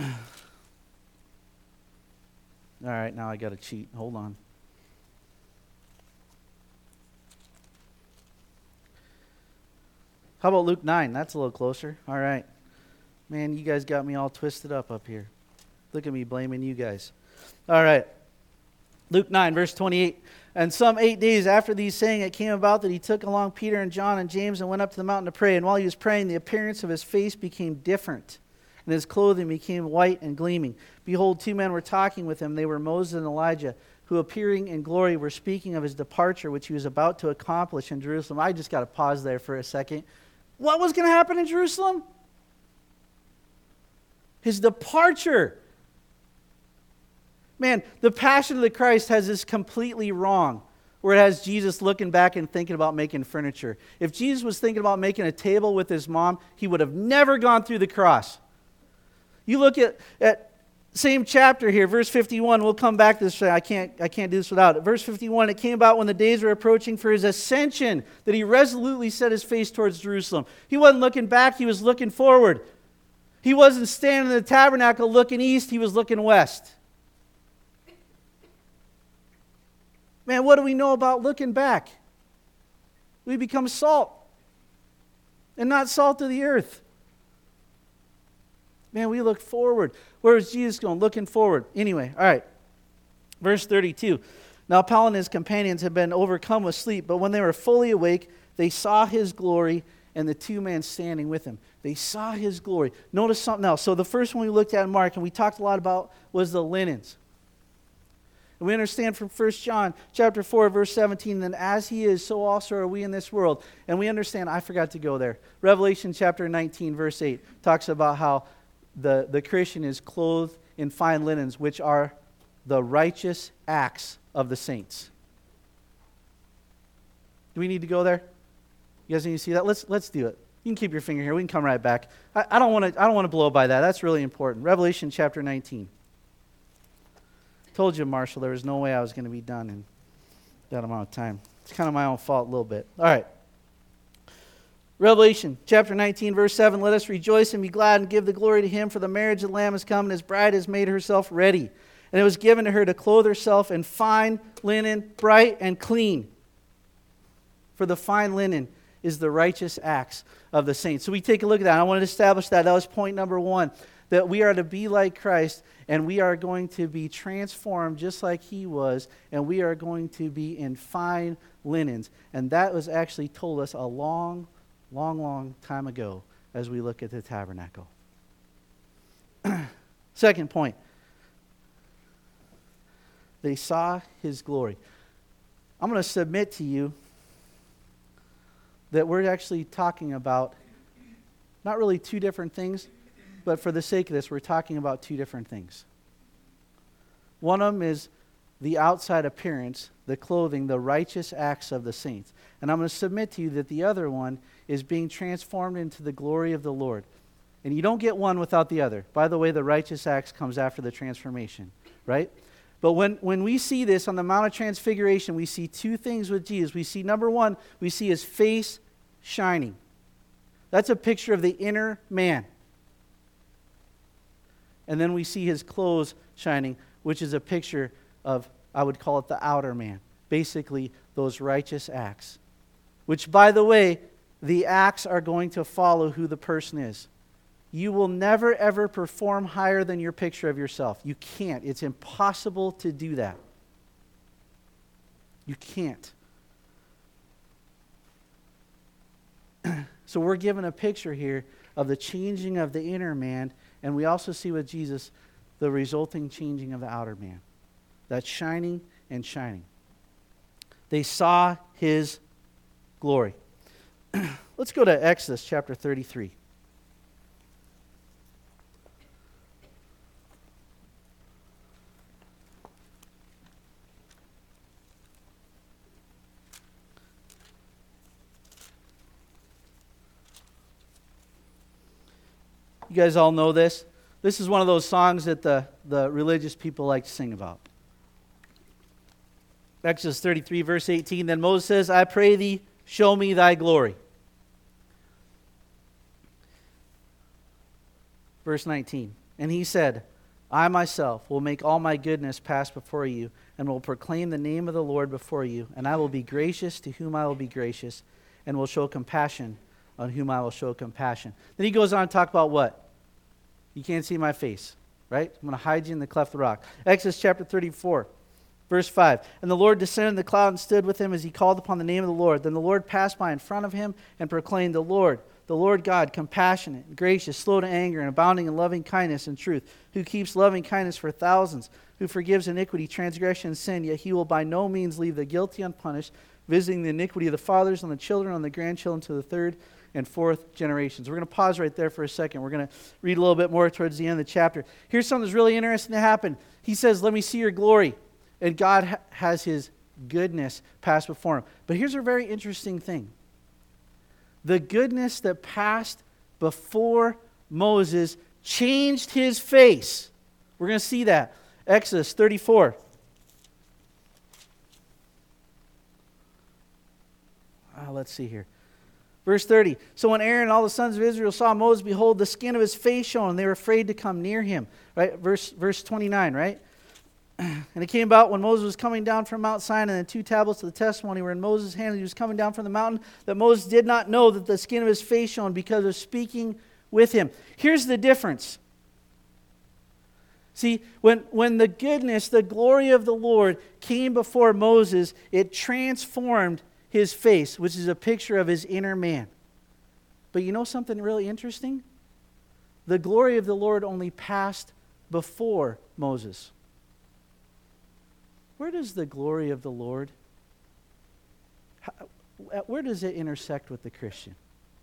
right, now I got to cheat. Hold on. How about Luke nine? That's a little closer. All right. Man, you guys got me all twisted up up here. Look at me blaming you guys. All right. Luke nine, verse twenty-eight. And some eight days after these saying, it came about that he took along Peter and John and James and went up to the mountain to pray. And while he was praying, the appearance of his face became different, and his clothing became white and gleaming. Behold, two men were talking with him. They were Moses and Elijah, who appearing in glory were speaking of his departure, which he was about to accomplish in Jerusalem. I just got to pause there for a second. What was going to happen in Jerusalem? His departure. Man, the Passion of the Christ has this completely wrong, where it has Jesus looking back and thinking about making furniture. If Jesus was thinking about making a table with his mom, he would have never gone through the cross. You look at, at same chapter here, verse fifty-one. We'll come back to this. I can't, I can't do this without it. Verse fifty-one, it came about when the days were approaching for his ascension that he resolutely set his face towards Jerusalem. He wasn't looking back, he was looking forward. He wasn't standing in the tabernacle looking east, he was looking west. Man, what do we know about looking back? We become salt and not salt of the earth. Man, we look forward. Where is Jesus going? Looking forward. Anyway, all right. Verse thirty-two. Now Paul and his companions had been overcome with sleep, but when they were fully awake, they saw his glory and the two men standing with him. They saw his glory. Notice something else. So the first one we looked at in Mark, and we talked a lot about, was the linens. And we understand from First John chapter four, verse seventeen, that as he is, so also are we in this world. And we understand, I forgot to go there. Revelation chapter nineteen, verse eight, talks about how the, the Christian is clothed in fine linens, which are the righteous acts of the saints. Do we need to go there? You guys need to see that? Let's let's do it. You can keep your finger here. We can come right back. I, I don't want to I don't want to blow by that. That's really important. Revelation chapter nineteen. Told you, Marshall, there was no way I was going to be done in that amount of time. It's kind of my own fault a little bit. All right. Revelation chapter nineteen, verse seven. Let us rejoice and be glad and give the glory to him, for the marriage of the Lamb has come, and his bride has made herself ready. And it was given to her to clothe herself in fine linen, bright and clean. For the fine linen is the righteous acts of the saints. So we take a look at that. I wanted to establish that. That was point number one, that we are to be like Christ, and we are going to be transformed just like he was, and we are going to be in fine linens. And that was actually told us a long, long, long time ago as we look at the tabernacle. Second point. They saw his glory. I'm going to submit to you that we're actually talking about not really two different things, but for the sake of this, we're talking about two different things. One of them is the outside appearance, the clothing, the righteous acts of the saints. And I'm going to submit to you that the other one is being transformed into the glory of the Lord. And you don't get one without the other. By the way, the righteous acts comes after the transformation, right? But when, when we see this on the Mount of Transfiguration, we see two things with Jesus. We see, number one, we see his face shining. That's a picture of the inner man. And then we see his clothes shining, which is a picture of, I would call it the outer man. Basically, those righteous acts. Which, by the way, the acts are going to follow who the person is. You will never, ever perform higher than your picture of yourself. You can't. It's impossible to do that. You can't. So we're given a picture here of the changing of the inner man, and we also see with Jesus the resulting changing of the outer man. That shining and shining. They saw his glory. Let's go to Exodus chapter thirty-three. You guys all know this. This is one of those songs that the, the religious people like to sing about. Exodus thirty-three, verse eighteen. Then Moses says, I pray thee, show me thy glory. Verse nineteen. And he said, I myself will make all my goodness pass before you, and will proclaim the name of the Lord before you. And I will be gracious to whom I will be gracious, and will show compassion on whom I will show compassion. Then he goes on to talk about what? You can't see my face, right? I'm going to hide you in the cleft of the rock. Exodus chapter thirty-four, verse five. And the Lord descended in the cloud and stood with him as he called upon the name of the Lord. Then the Lord passed by in front of him and proclaimed, the Lord, the Lord God, compassionate and gracious, slow to anger, and abounding in loving kindness and truth, who keeps loving kindness for thousands, who forgives iniquity, transgression, and sin, yet he will by no means leave the guilty unpunished, visiting the iniquity of the fathers on the children, on the grandchildren to the third and fourth generations. We're going to pause right there for a second. We're going to read a little bit more towards the end of the chapter. Here's something that's really interesting that happened. He says, let me see your glory. And God ha- has his goodness pass before him. But here's a very interesting thing. The goodness that passed before Moses changed his face. We're going to see that. Exodus thirty-four. Uh, let's see here. Verse thirty. So when Aaron and all the sons of Israel saw Moses, behold, the skin of his face shone, and they were afraid to come near him. Right? Verse, verse twenty-nine, right? And it came about when Moses was coming down from Mount Sinai, and the two tablets of the testimony were in Moses' hand, and he was coming down from the mountain, that Moses did not know that the skin of his face shone because of speaking with him. Here's the difference. See, when, when the goodness, the glory of the Lord came before Moses, it transformed his face, which is a picture of his inner man. But you know something really interesting? The glory of the Lord only passed before Moses. Where does the glory of the Lord, how, where does it intersect with the Christian?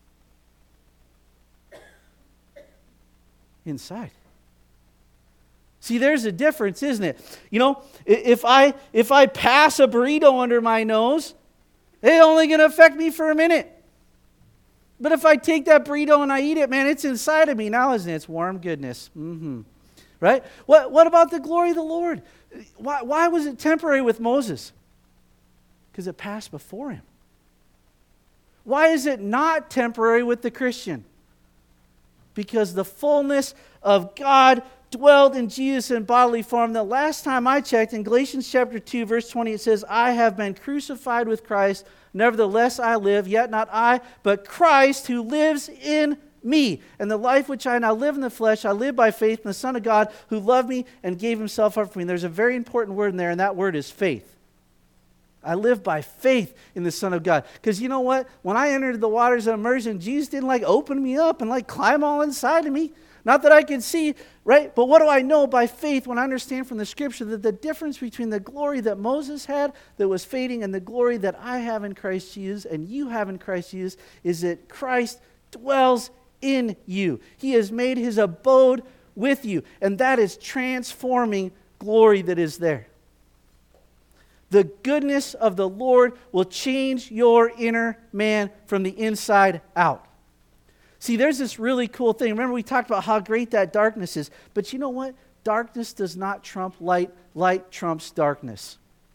Inside. See, there's a difference, isn't it? You know, if I if I pass a burrito under my nose, it's only going to affect me for a minute. But if I take that burrito and I eat it, man, it's inside of me now, isn't it? It's warm goodness. Mm-hmm. Right? What, what about the glory of the Lord? Why, why was it temporary with Moses? Because it passed before him. Why is it not temporary with the Christian? Because the fullness of God dwelled in Jesus in bodily form. The last time I checked, in Galatians chapter two, verse twenty, it says, I have been crucified with Christ, nevertheless I live, yet not I, but Christ who lives in me. And the life which I now live in the flesh, I live by faith in the Son of God, who loved me and gave himself up for me. And there's a very important word in there, and that word is faith. I live by faith in the Son of God. Because you know what? When I entered the waters of immersion, Jesus didn't like open me up and like climb all inside of me. Not that I can see, right? But what do I know by faith when I understand from the Scripture that the difference between the glory that Moses had that was fading and the glory that I have in Christ Jesus and you have in Christ Jesus is that Christ dwells in you. He has made his abode with you. And that is transforming glory that is there. The goodness of the Lord will change your inner man from the inside out. See, there's this really cool thing. Remember, we talked about how great that darkness is. But you know what? Darkness does not trump light. Light trumps darkness.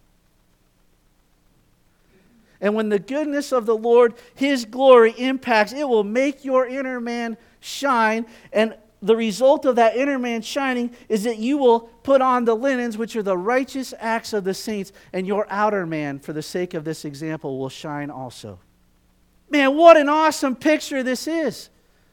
And when the goodness of the Lord, his glory impacts, it will make your inner man shine. And the result of that inner man shining is that you will put on the linens, which are the righteous acts of the saints, and your outer man, for the sake of this example, will shine also. Man, what an awesome picture this is.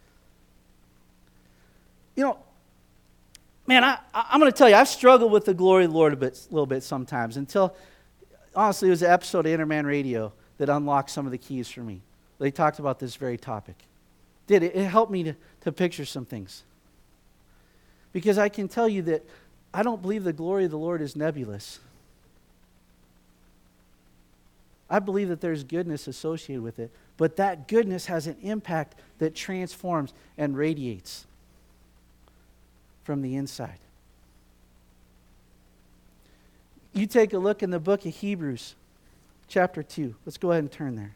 You know, man, I, I'm going to tell you, I've struggled with the glory of the Lord a bit, little bit sometimes, until, honestly, it was an episode of Interman Radio that unlocked some of the keys for me. They talked about this very topic. Did it, it helped me to, to picture some things. Because I can tell you that I don't believe the glory of the Lord is nebulous. I believe that there's goodness associated with it, but that goodness has an impact that transforms and radiates from the inside. You take a look in the book of Hebrews, chapter two. Let's go ahead and turn there.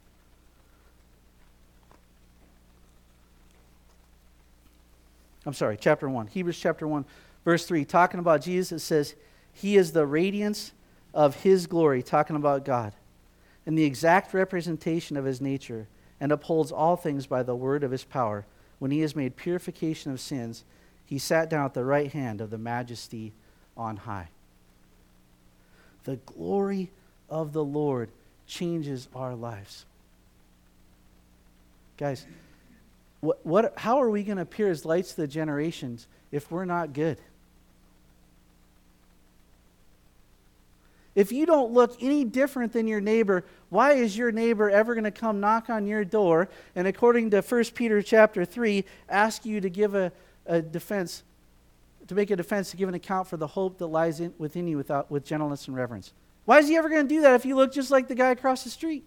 I'm sorry, chapter one. Hebrews chapter one, verse three. Talking about Jesus, it says, he is the radiance of his glory, talking about God, and the exact representation of his nature, and upholds all things by the word of his power. When he has made purification of sins, he sat down at the right hand of the majesty on high. The glory of the Lord changes our lives. Guys, what, what, how are we going to appear as lights to the generations if we're not good? If you don't look any different than your neighbor, why is your neighbor ever going to come knock on your door and, according to First Peter chapter three, ask you to give a, a defense, to make a defense, to give an account for the hope that lies in, within you without, with gentleness and reverence? Why is he ever going to do that if you look just like the guy across the street?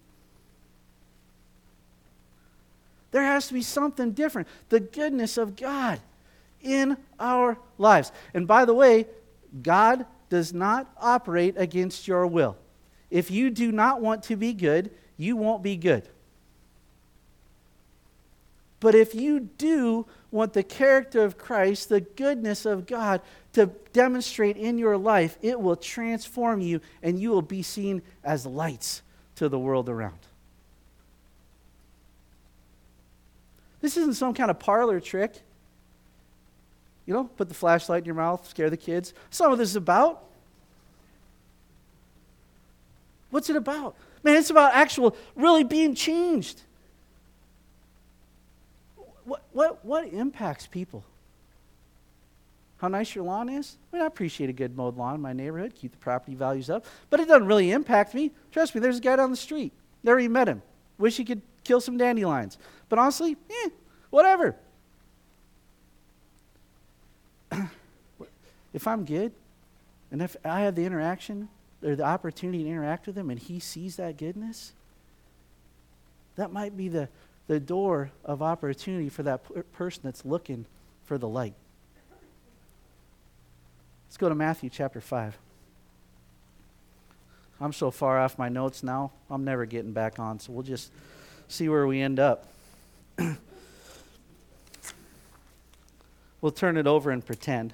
There has to be something different. The goodness of God in our lives. And by the way, God does not operate against your will. If you do not want to be good, you won't be good. But if you do want the character of Christ, the goodness of God to demonstrate in your life, it will transform you and you will be seen as lights to the world around. This isn't some kind of parlor trick. You know, put the flashlight in your mouth, scare the kids. That's not what this is about. What's it about? Man, it's about actual, really being changed. What, what, what impacts people? How nice your lawn is? I mean, I appreciate a good mowed lawn in my neighborhood, keep the property values up, but it doesn't really impact me. Trust me, there's a guy down the street. Never even met him. Wish he could kill some dandelions. But honestly, eh, whatever. If I'm good, and if I have the interaction, or the opportunity to interact with him, and he sees that goodness, that might be the, the door of opportunity for that per- person that's looking for the light. Let's go to Matthew chapter five. I'm so far off my notes now, I'm never getting back on, so we'll just see where we end up. We'll turn it over and pretend.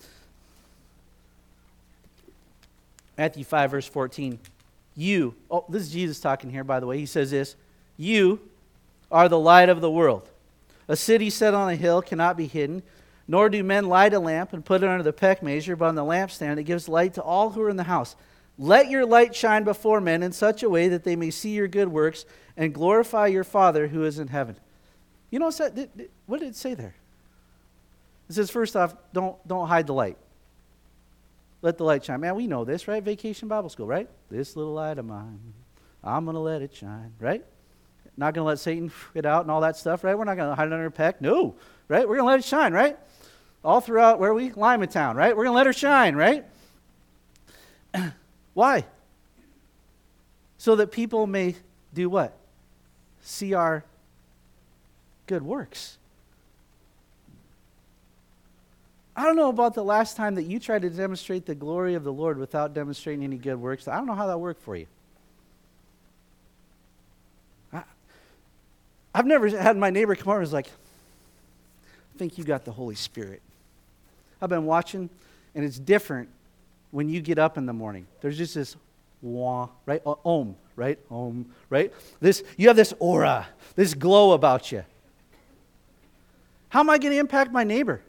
Matthew five, verse fourteen. You, oh, this is Jesus talking here, by the way. He says this, you are the light of the world. A city set on a hill cannot be hidden, nor do men light a lamp and put it under the peck measure, but on the lampstand it gives light to all who are in the house. Let your light shine before men in such a way that they may see your good works and glorify your Father who is in heaven. You know what it, what did it say there? It says, first off, don't, don't hide the light. Let the light shine. Man, we know this, right? Vacation Bible School, right? This little light of mine, I'm going to let it shine, right? Not going to let Satan get out and all that stuff, right? We're not going to hide it under a peck. No, right? We're going to let it shine, right? All throughout, where are we? Limetown, right? We're going to let her shine, right? Why? So that people may do what? See our good works. I don't know about the last time that you tried to demonstrate the glory of the Lord without demonstrating any good works. I don't know how that worked for you. I, I've never had my neighbor come over and was like, I think you got the Holy Spirit. I've been watching, and it's different when you get up in the morning. There's just this wah, right? Uh, om, right? Om, right? This, you have this aura, this glow about you. How am I going to impact my neighbor?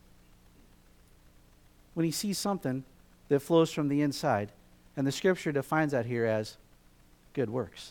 When he sees something that flows from the inside. And the scripture defines that here as good works.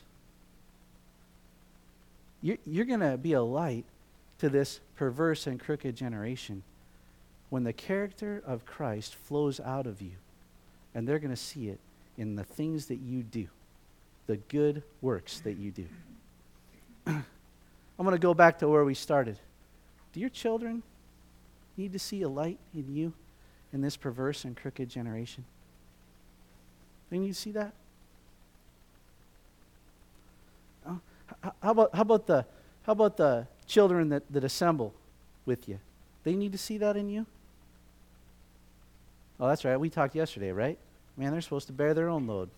You're, you're going to be a light to this perverse and crooked generation when the character of Christ flows out of you. And they're going to see it in the things that you do, the good works that you do. I'm going to go back to where we started. Do your children need to see a light in you? In this perverse and crooked generation? Do you need to see that? Oh, how about how about the how about the children that, that assemble with you? They need to see that in you? Oh, that's right. We talked yesterday, right? Man, they're supposed to bear their own load.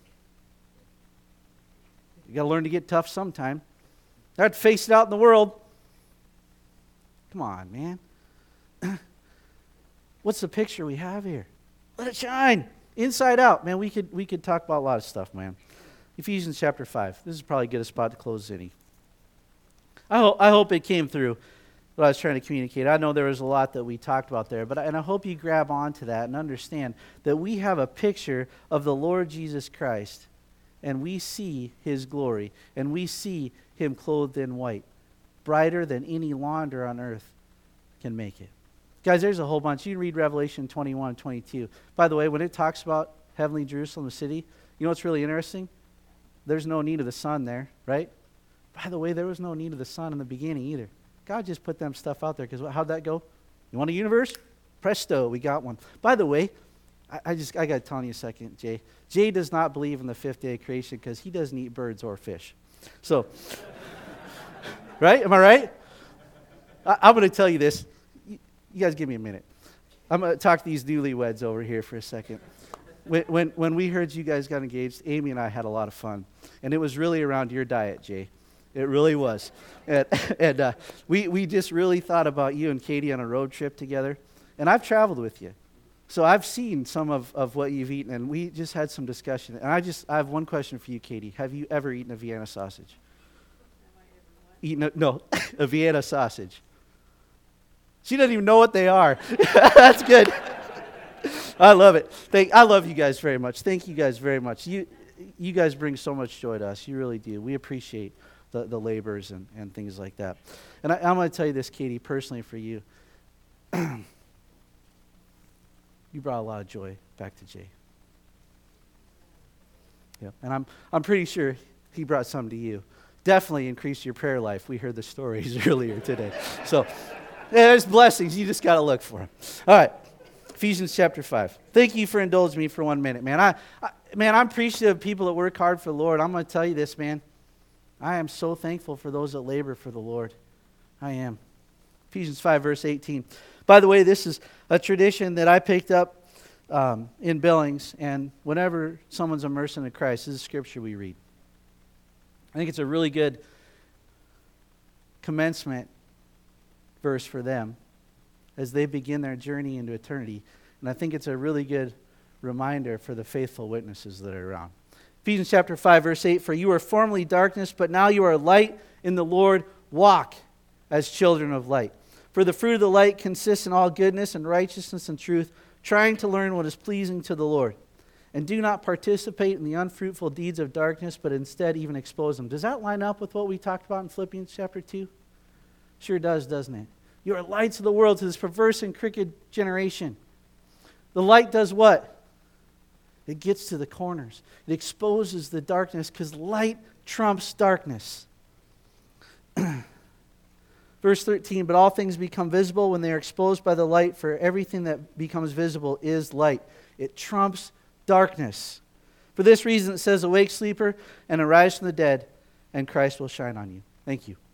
You got to learn to get tough sometime. They have to face it out in the world. Come on, man. What's the picture we have here? Let it shine. Inside out. Man, we could we could talk about a lot of stuff, man. Ephesians chapter five. This is probably a good spot to close any. I hope I hope it came through what I was trying to communicate. I know there was a lot that we talked about there, but I, and I hope you grab onto that and understand that we have a picture of the Lord Jesus Christ, and we see his glory, and we see him clothed in white, brighter than any launder on earth can make it. Guys, there's a whole bunch. You can read Revelation twenty-one and twenty-two. By the way, when it talks about heavenly Jerusalem, the city, you know what's really interesting? There's no need of the sun there, right? By the way, there was no need of the sun in the beginning either. God just put them stuff out there because how'd that go? You want a universe? Presto, we got one. By the way, I, I just I got to tell you a second, Jay. Jay does not believe in the fifth day of creation because he doesn't eat birds or fish. So, right? Am I right? I, I'm going to tell you this. You guys give me a minute. I'm going to talk to these newlyweds over here for a second. When, when when we heard you guys got engaged, Amy and I had a lot of fun. And it was really around your diet, Jay. It really was. And, and uh, we, we just really thought about you and Katie on a road trip together. And I've traveled with you. So I've seen some of, of what you've eaten, and we just had some discussion. And I just I have one question for you, Katie. Have you ever eaten a Vienna sausage? Eaten a, no, a Vienna sausage. She doesn't even know what they are. That's good. I love it. Thank, I love you guys very much. Thank you guys very much. You you guys bring so much joy to us. You really do. We appreciate the, the labors and, and things like that. And I, I'm going to tell you this, Katie, personally for you. You brought a lot of joy back to Jay. Yeah, and I'm I'm pretty sure he brought some to you. Definitely increased your prayer life. We heard the stories earlier today. So... yeah, there's blessings. You just got to look for them. All right. Ephesians chapter five. Thank you for indulging me for one minute, man. I, I man, I'm appreciative of people that work hard for the Lord. I'm going to tell you this, man. I am so thankful for those that labor for the Lord. I am. Ephesians five, verse eighteen. By the way, this is a tradition that I picked up um, in Billings, and whenever someone's immersed into Christ, this is scripture we read. I think it's a really good commencement verse for them as they begin their journey into eternity. And I think it's a really good reminder for the faithful witnesses that are around. Ephesians chapter five, verse eight, for you were formerly darkness, but now you are light in the Lord. Walk as children of light. For the fruit of the light consists in all goodness and righteousness and truth, trying to learn what is pleasing to the Lord. And do not participate in the unfruitful deeds of darkness, but instead even expose them. Does that line up with what we talked about in Philippians chapter two? Sure does, doesn't it? You are lights of the world to this perverse and crooked generation. The light does what? It gets to the corners. It exposes the darkness because light trumps darkness. Verse thirteen, but all things become visible when they are exposed by the light, for everything that becomes visible is light. It trumps darkness. For this reason it says, awake, sleeper, and arise from the dead, and Christ will shine on you. Thank you.